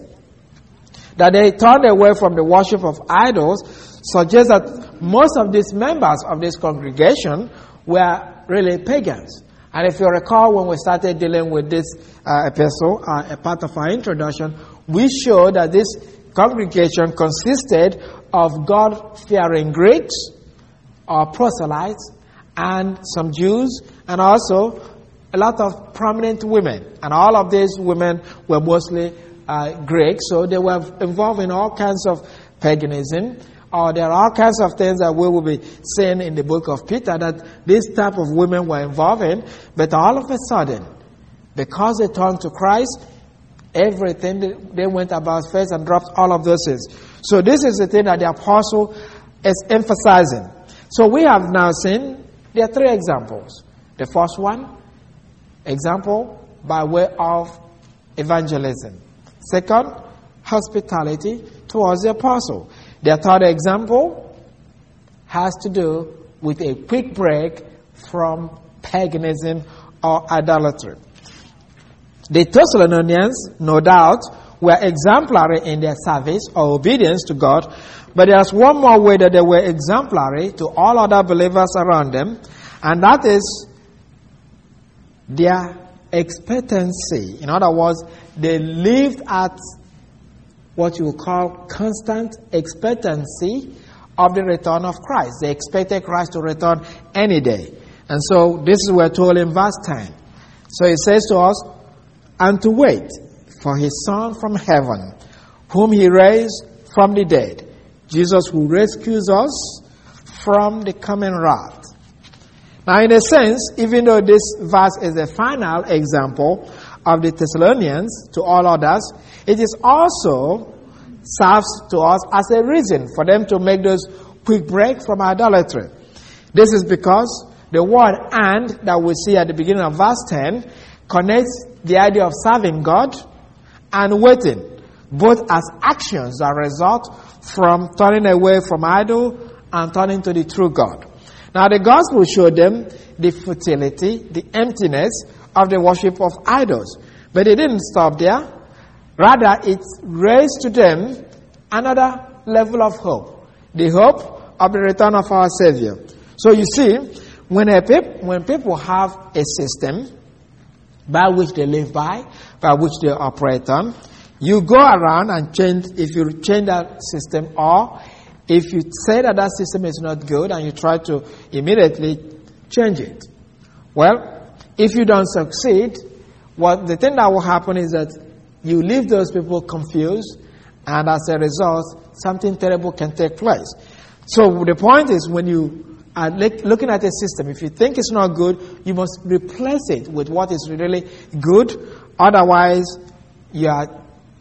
that they turned away from the worship of idols suggests that most of these members of this congregation were really pagans. And if you recall, when we started dealing with this uh, epistle, uh, a part of our introduction, we showed that this congregation consisted of God-fearing Greeks or proselytes and some Jews, and also a lot of prominent women. And all of these women were mostly uh, Greeks, so they were involved in all kinds of paganism, or there are all kinds of things that we will be seeing in the book of Peter that this type of women were involved in. But all of a sudden, because they turned to Christ, everything, they went about first and dropped all of those things. So this is the thing that the apostle is emphasizing. So we have now seen, there are three examples. The first one, example by way of evangelism. Second, hospitality towards the apostle. The third example has to do with a quick break from paganism or idolatry. The Thessalonians, no doubt, were exemplary in their service or obedience to God, but there's one more way that they were exemplary to all other believers around them, and that is their expectancy. In other words, they lived at what you call constant expectancy of the return of Christ. They expected Christ to return any day. And so this is what we're told in verse ten. So it says to us, and to wait for his Son from heaven, whom he raised from the dead, Jesus who rescues us from the coming wrath. Now, in a sense, even though this verse is a final example of the Thessalonians to all others, it is also serves to us as a reason for them to make those quick break from idolatry. This is because the word "and" that we see at the beginning of verse ten connects the idea of serving God and waiting, both as actions that result from turning away from idol and turning to the true God. Now, the gospel showed them the futility, the emptiness of the worship of idols. But it didn't stop there. Rather, it raised to them another level of hope. The hope of the return of our Savior. So you see, when, a peop- when people have a system by which they live by, by which they operate on, you go around and change, if you change that system, or if you say that that system is not good and you try to immediately change it. Well, if you don't succeed, what the thing that will happen is that you leave those people confused, and as a result, something terrible can take place. So the point is, when you are looking at a system, if you think it's not good, you must replace it with what is really good. Otherwise, your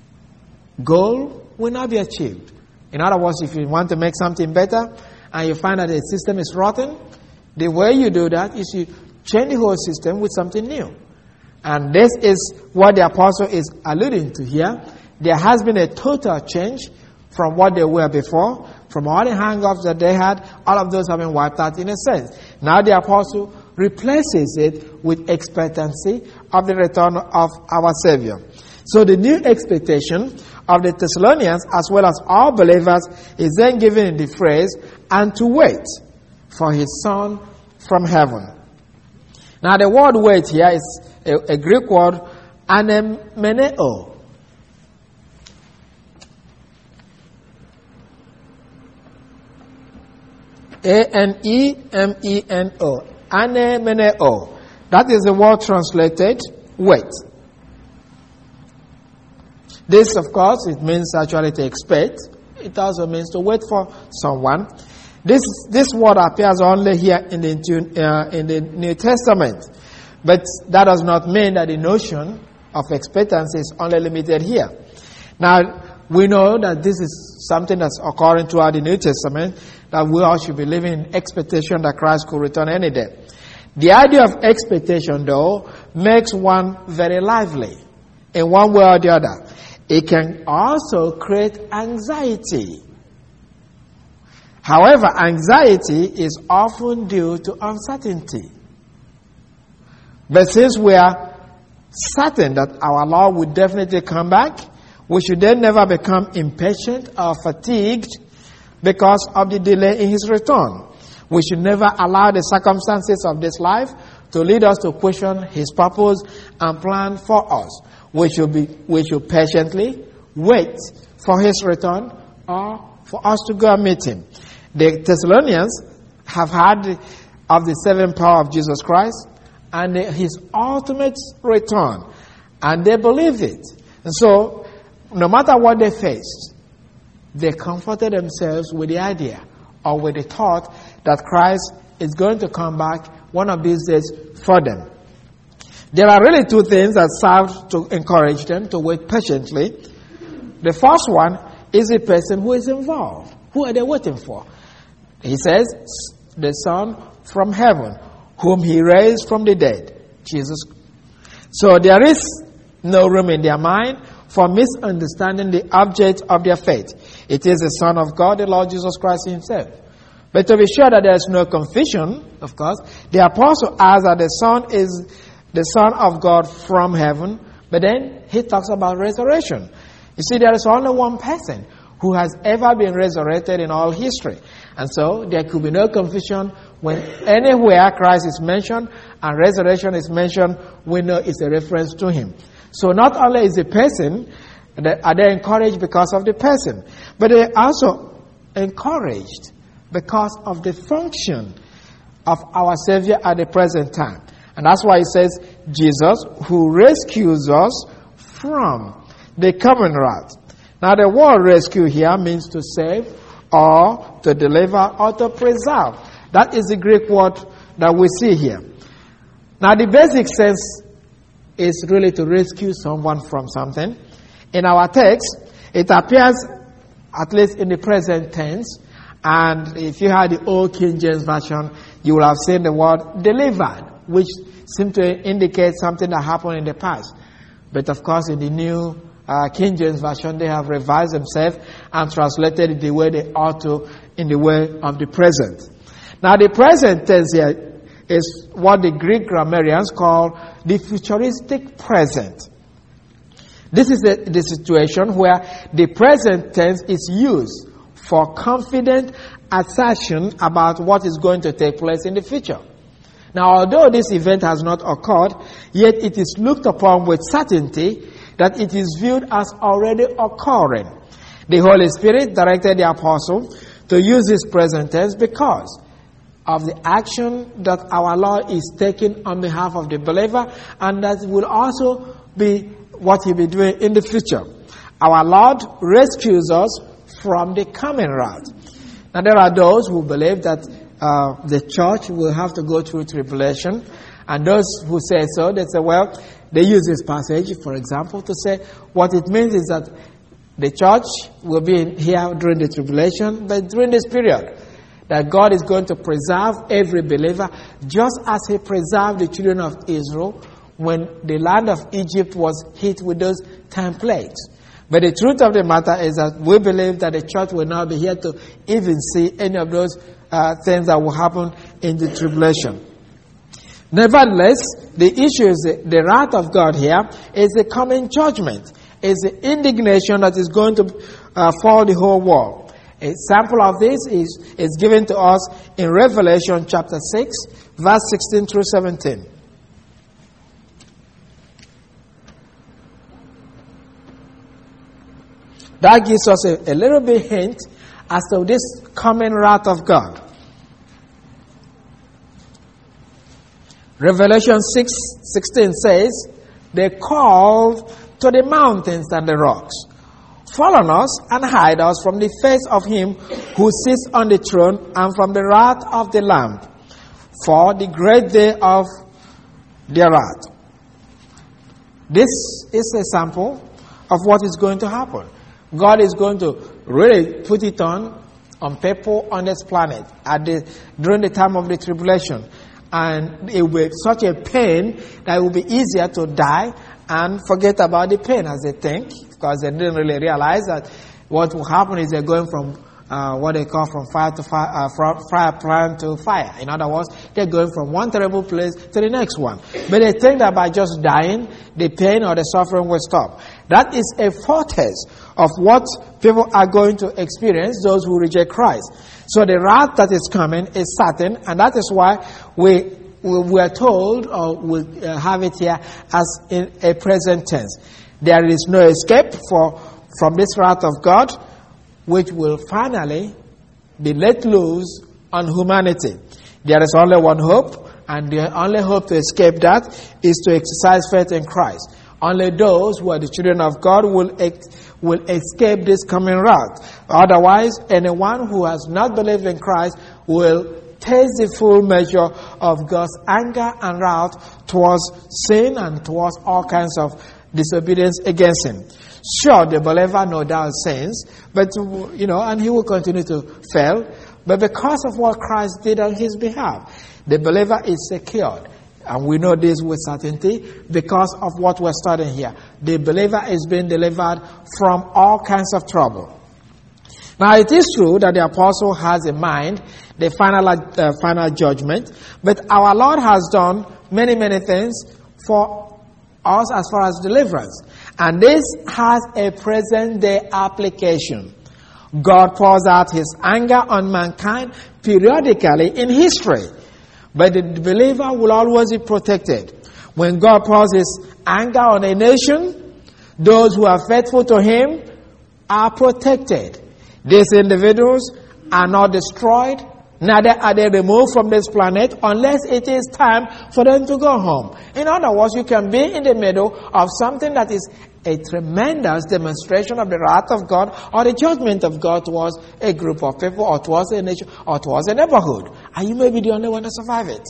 goal will not be achieved. In other words, if you want to make something better and you find that the system is rotten, the way you do that is you change the whole system with something new. And this is what the apostle is alluding to here. There has been a total change from what they were before, from all the hang-ups that they had. All of those have been wiped out in a sense. Now the apostle replaces it with expectancy of the return of our Savior. So the new expectation of the Thessalonians, as well as all believers, is then given in the phrase, and to wait for his Son from heaven. Now the word wait here is a, a Greek word, anemeneo. A N E M E N O. Anemeneo. That is the word translated wait. This, of course, it means actually to expect. It also means to wait for someone. This this word appears only here in the uh, in the New Testament, but that does not mean that the notion of expectancy is only limited here. Now we know that this is something that's occurring throughout the New Testament, that we all should be living in expectation that Christ could return any day. The idea of expectation, though, makes one very lively in one way or the other. It can also create anxiety. However, anxiety is often due to uncertainty. But since we are certain that our Lord will definitely come back, we should then never become impatient or fatigued because of the delay in his return. We should never allow the circumstances of this life to lead us to question his purpose and plan for us. We should be, we should patiently wait for his return or for us to go and meet him. The Thessalonians have heard of the saving power of Jesus Christ and his ultimate return, and they believed it. And so, no matter what they faced, they comforted themselves with the idea or with the thought that Christ is going to come back one of these days for them. There are really two things that serve to encourage them to wait patiently. The first one is the person who is involved. Who are they waiting for? He says, the Son from heaven, whom he raised from the dead, Jesus. So there is no room in their mind for misunderstanding the object of their faith. It is the Son of God, the Lord Jesus Christ himself. But to be sure that there is no confusion, of course, the apostle asks that the Son is the Son of God from heaven, but then he talks about resurrection. You see, there is only one person who has ever been resurrected in all history. And so there could be no confusion when anywhere Christ is mentioned and resurrection is mentioned, we know it's a reference to him. So not only is the person, are they encouraged because of the person, but they are also encouraged because of the function of our Savior at the present time. And that's why it says, Jesus, who rescues us from the coming wrath. Now the word rescue here means to save or to deliver or to preserve. That is the Greek word that we see here. Now the basic sense is really to rescue someone from something. In our text, it appears, at least in the present tense, and if you had the old King James Version, you will have seen the word delivered, which seems to indicate something that happened in the past. But of course, in the new uh, King James Version, they have revised themselves and translated it the way they ought to, in the way of the present. Now, the present tense here is what the Greek grammarians call the futuristic present. This is a, the situation where the present tense is used for confident assertion about what is going to take place in the future. Now, although this event has not occurred, yet it is looked upon with certainty that it is viewed as already occurring. The Holy Spirit directed the apostle to use this present tense because of the action that our Lord is taking on behalf of the believer, and that will also be what he'll be doing in the future. Our Lord rescues us from the coming wrath. Now there are those who believe that uh, the church will have to go through tribulation, and those who say so, they say, well, they use this passage, for example, to say what it means is that the church will be here during the tribulation, but during this period, that God is going to preserve every believer, just as he preserved the children of Israel when the land of Egypt was hit with those ten plagues. But the truth of the matter is that we believe that the church will not be here to even see any of those uh, things that will happen in the tribulation. Nevertheless, the issue is the, the wrath of God here is the coming judgment, is the indignation that is going to uh, fall the whole world. A sample of this is, is given to us in Revelation chapter six, verse sixteen through seventeen. That gives us a, a little bit hint as to this coming wrath of God. Revelation six sixteen says, they called to the mountains and the rocks, fall on us and hide us from the face of him who sits on the throne and from the wrath of the Lamb, for the great day of their wrath. This is a sample of what is going to happen. God is going to really put it on on people on this planet at the during the time of the tribulation, and it will be such a pain that it will be easier to die and forget about the pain as they think, because they didn't really realize that what will happen is they're going from uh, what they call from fire to fire, uh, from fire plan to fire. In other words, they're going from one terrible place to the next one. But they think that by just dying, the pain or the suffering will stop. That is a foretaste of what people are going to experience, those who reject Christ. So the wrath that is coming is certain, and that is why we we are told, or we have it here as in a present tense. There is no escape for from this wrath of God, which will finally be let loose on humanity. There is only one hope, and the only hope to escape that is to exercise faith in Christ. Only those who are the children of God will ex- will escape this coming wrath. Otherwise, anyone who has not believed in Christ will taste the full measure of God's anger and wrath towards sin and towards all kinds of disobedience against Him. Sure, the believer no doubt sins, but, you know, and he will continue to fail. But because of what Christ did on his behalf, the believer is secured. And we know this with certainty because of what we're studying here. The believer is being delivered from all kinds of trouble. Now, it is true that the apostle has in mind the final, uh, final judgment, but our Lord has done many, many things for us as far as deliverance. And this has a present-day application. God pours out His anger on mankind periodically in history. But the believer will always be protected. When God pours His anger on a nation, those who are faithful to Him are protected. These individuals are not destroyed, neither are they removed from this planet unless it is time for them to go home. In other words, you can be in the middle of something that is a tremendous demonstration of the wrath of God or the judgment of God towards a group of people or towards a nation or towards a neighborhood. And you may be the only one to survive it.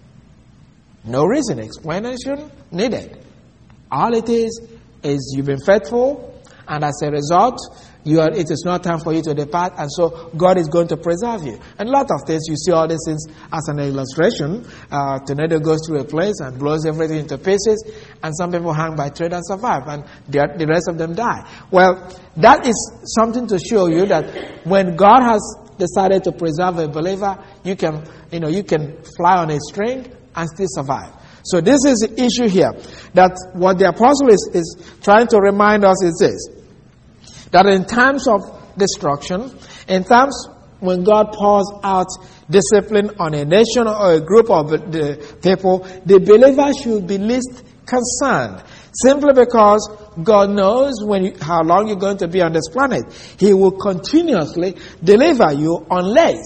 No reason, explanation needed. All it is, is you've been faithful, and as a result, you are, it is not time for you to depart, and so God is going to preserve you. And a lot of things, you see all these things as an illustration. Uh, tornado goes through a place and blows everything into pieces, and some people hang by thread and survive, and the, the rest of them die. Well, that is something to show you that when God has decided to preserve a believer, you can, you know, you can fly on a string and still survive. So this is the issue here. That what the apostle is, is trying to remind us is this. That in times of destruction, in times when God pours out discipline on a nation or a group of the people, the believer should be least concerned. Simply because God knows when you, how long you're going to be on this planet. He will continuously deliver you unless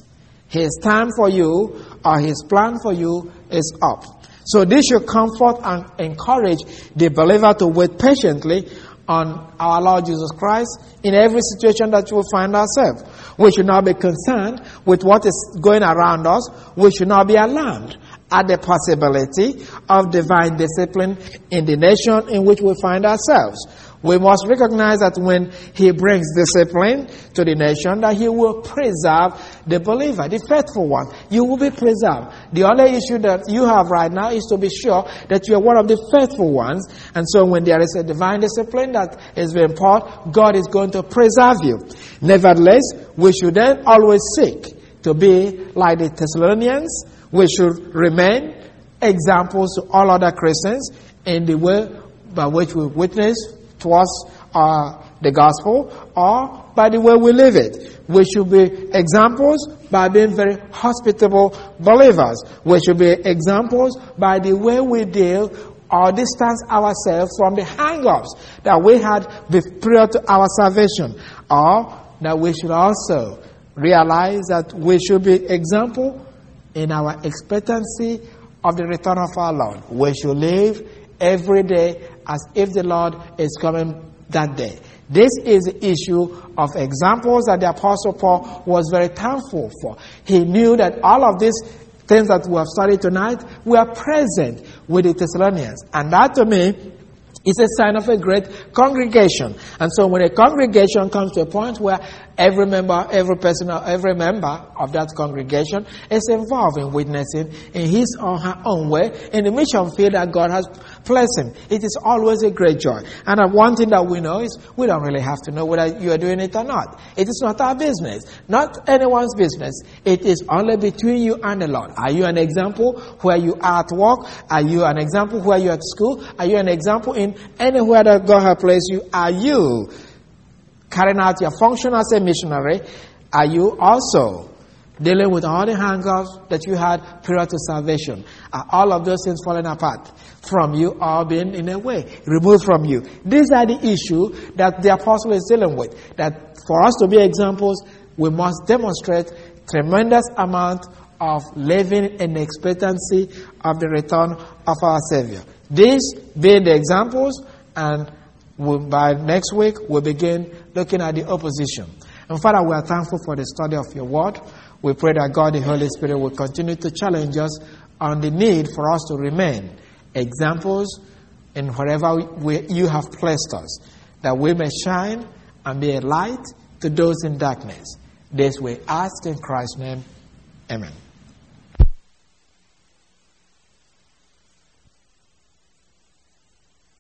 His time for you or His plan for you is up. So this should comfort and encourage the believer to wait patiently on our Lord Jesus Christ in every situation that you will find ourselves. We should not be concerned with what is going around us. We should not be alarmed at the possibility of divine discipline in the nation in which we find ourselves. We must recognize that when He brings discipline to the nation, that He will preserve the believer, the faithful one. You will be preserved. The only issue that you have right now is to be sure that you are one of the faithful ones. And so when there is a divine discipline that is being poured, God is going to preserve you. Nevertheless, we should then always seek to be like the Thessalonians. We should remain examples to all other Christians in the way by which we witness towards uh, the gospel or by the way we live it. We should be examples by being very hospitable believers. We should be examples by the way we deal or distance ourselves from the hang-ups that we had prior to our salvation. Or that we should also realize that we should be example in our expectancy of the return of our Lord. We should live every day as if the Lord is coming that day. This is the issue of examples that the Apostle Paul was very thankful for. He knew that all of these things that we have studied tonight were present with the Thessalonians. And that to me is a sign of a great congregation. And so when a congregation comes to a point where every member, every person, every member of that congregation is involved in witnessing in his or her own way in the mission field that God has placed him, it is always a great joy. And one thing that we know is we don't really have to know whether you are doing it or not. It is not our business, not anyone's business. It is only between you and the Lord. Are you an example where you are at work? Are you an example where you are at school? Are you an example in anywhere that God has placed you? Are you carrying out your function as a missionary? Are you also dealing with all the hang-ups that you had prior to salvation? Are all of those things falling apart from you or being in a way removed from you? These are the issues that the apostle is dealing with. That for us to be examples, we must demonstrate tremendous amount of living in expectancy of the return of our Savior. These being the examples, and we'll, by next week we'll begin looking at the opposition. And Father, we are thankful for the study of your word. We pray that God, the Holy Spirit, will continue to challenge us on the need for us to remain examples in wherever we, you have placed us, that we may shine and be a light to those in darkness. This we ask in Christ's name. Amen.